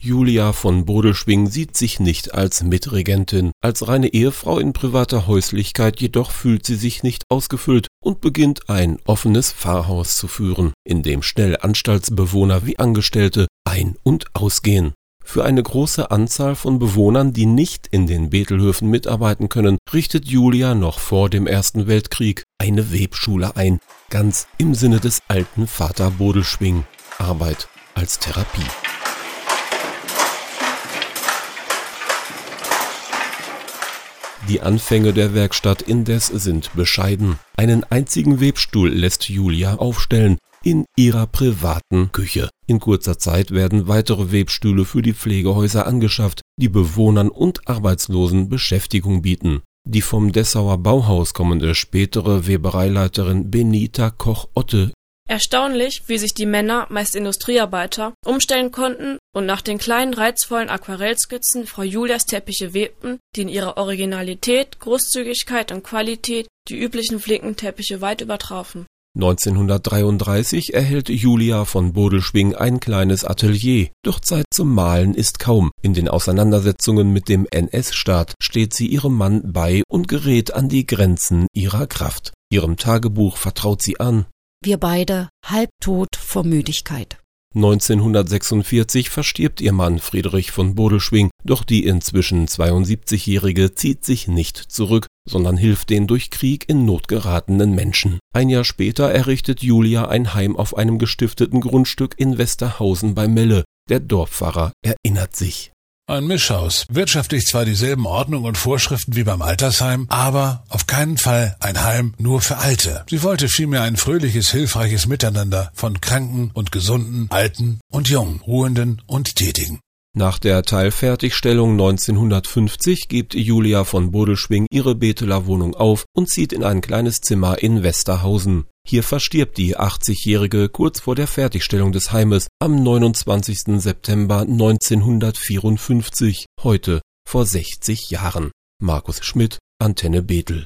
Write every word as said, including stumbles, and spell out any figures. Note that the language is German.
Julia von Bodelschwingh sieht sich nicht als Mitregentin. Als reine Ehefrau in privater Häuslichkeit jedoch fühlt sie sich nicht ausgefüllt und beginnt ein offenes Pfarrhaus zu führen, in dem schnell Anstaltsbewohner wie Angestellte ein- und ausgehen. Für eine große Anzahl von Bewohnern, die nicht in den Bethelhöfen mitarbeiten können, richtet Julia noch vor dem Ersten Weltkrieg eine Webschule ein, ganz im Sinne des alten Vater Bodelschwingh. Arbeit als Therapie. Die Anfänge der Werkstatt indes sind bescheiden. Einen einzigen Webstuhl lässt Julia aufstellen, in ihrer privaten Küche. In kurzer Zeit werden weitere Webstühle für die Pflegehäuser angeschafft, die Bewohnern und Arbeitslosen Beschäftigung bieten. Die vom Dessauer Bauhaus kommende spätere Webereileiterin Benita Koch-Otte. Erstaunlich, wie sich die Männer, meist Industriearbeiter, umstellen konnten und nach den kleinen reizvollen Aquarellskizzen Frau Julias Teppiche webten, die in ihrer Originalität, Großzügigkeit und Qualität die üblichen Flickenteppiche weit übertrafen. neunzehnhundertdreiunddreißig erhält Julia von Bodelschwingh ein kleines Atelier, doch Zeit zum Malen ist kaum. In den Auseinandersetzungen mit dem N S-Staat steht sie ihrem Mann bei und gerät an die Grenzen ihrer Kraft. Ihrem Tagebuch vertraut sie an: Wir beide halbtot vor Müdigkeit. neunzehnhundertsechsundvierzig verstirbt ihr Mann Friedrich von Bodelschwingh, doch die inzwischen zweiundsiebzigjährige zieht sich nicht zurück, sondern hilft den durch Krieg in Not geratenen Menschen. Ein Jahr später errichtet Julia ein Heim auf einem gestifteten Grundstück in Westerhausen bei Melle. Der Dorfpfarrer erinnert sich: Ein Mischhaus. Wirtschaftlich zwar dieselben Ordnungen und Vorschriften wie beim Altersheim, aber auf keinen Fall ein Heim nur für Alte. Sie wollte vielmehr ein fröhliches, hilfreiches Miteinander von Kranken und Gesunden, Alten und Jungen, Ruhenden und Tätigen. Nach der Teilfertigstellung neunzehnhundertfünfzig gibt Julia von Bodelschwingh ihre Betheler Wohnung auf und zieht in ein kleines Zimmer in Westerhausen. Hier verstirbt die achtzigjährige kurz vor der Fertigstellung des Heimes am neunundzwanzigsten September neunzehnhundertvierundfünfzig, heute vor sechzig Jahren. Markus Schmidt, Antenne Bethel.